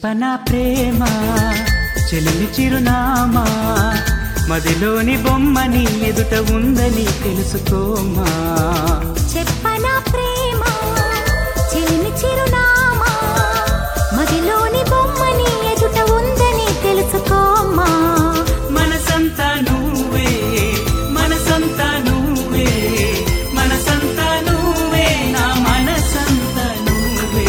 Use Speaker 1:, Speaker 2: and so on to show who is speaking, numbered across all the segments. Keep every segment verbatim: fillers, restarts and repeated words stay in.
Speaker 1: చెప్పనా ప్రేమ చెలిమి చిరునామా మదిలోని బొమ్మని ఎదుట ఉందని తెలుసుకోమా.
Speaker 2: చెప్పనా ప్రేమ చెలిమి చిరునామా మదిలోని బొమ్మని ఎదుట ఉందని తెలుసుకోమా.
Speaker 1: మనసంతా నువ్వే మనసంతా నువ్వే మనసంతా నువ్వే నా మనసంతా నువ్వే.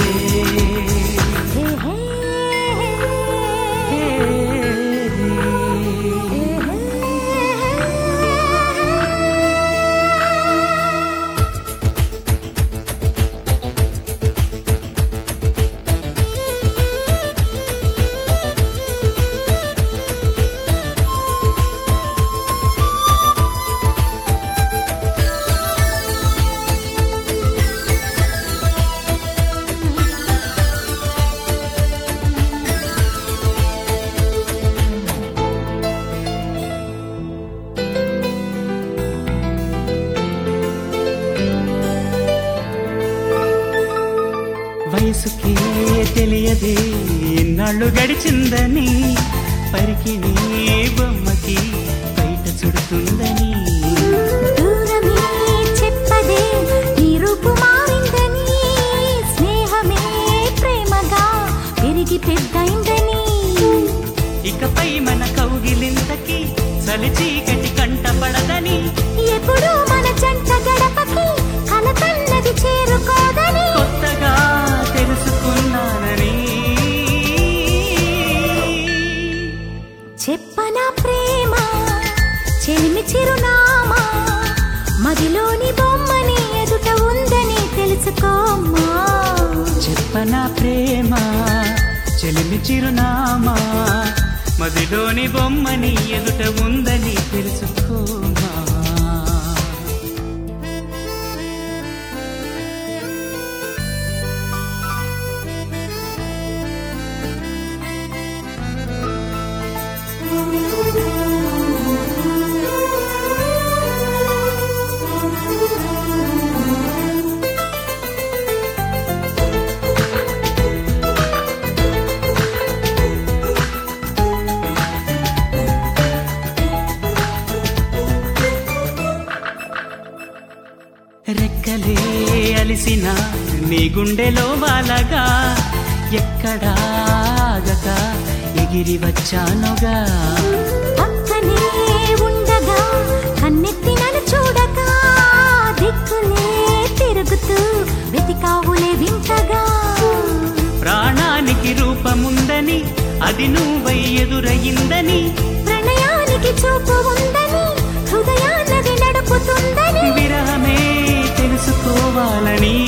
Speaker 1: వయసుకే తెలియదే ఎన్నాళ్ళు గడిచిందని పరికిణి బొమ్మకి బయట చుడుతుందని.
Speaker 2: దూరమే చెప్పదే నీ రూపు మారిందని స్నేహమే ప్రేమగా పెరిగి పెద్దయిందని.
Speaker 1: ఇకపై మన కౌగిలింతకి చలి చీకటి కంటపడదని
Speaker 2: ఎప్పుడు మన జంట గడపకి కలకన్నది చేరుకోదని
Speaker 1: కొత్తగా తెలుసుకున్నానని.
Speaker 2: చెప్పనా ప్రేమ చెలిమి చిరునామా మదిలోని బొమ్మని ఎదుట ఉందని తెలుసుకోమా.
Speaker 1: చెప్పనా ప్రేమ చెలిమి చిరునామా మదిలోని బొమ్మని ఎదుట ఉందని తెలుసుకోమా. రెక్కలే అలిసిన నీ గుండెలో వాలగా ఎక్కడాగక ఎగిరి వచ్చానుగా.
Speaker 2: పక్కనే ఉండగా కన్నెత్తి నన్ను చూడగా దిక్కులే తిరుగుతూ వెతికావులే వింతగా.
Speaker 1: ప్రాణానికి రూపముందని అది నువ్వై ఎదురయిందని
Speaker 2: ప్రణయానికి చూపు ఉందని హృదయాన్నది నడుపుతుందని
Speaker 1: విరహమే తెలుసుకోవాలని.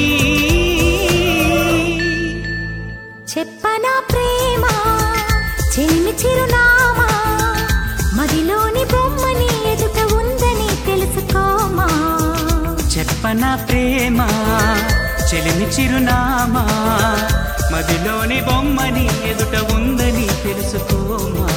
Speaker 2: చెప్పనా ప్రేమ చెలిమి చిరునామా మదిలోని బొమ్మని ఎదుట ఉందని తెలుసుకోమా.
Speaker 1: చెప్పనా ప్రేమ చెలిమి చిరునామా మదిలోని బొమ్మని ఎదుట ఉందని తెలుసుకోమా.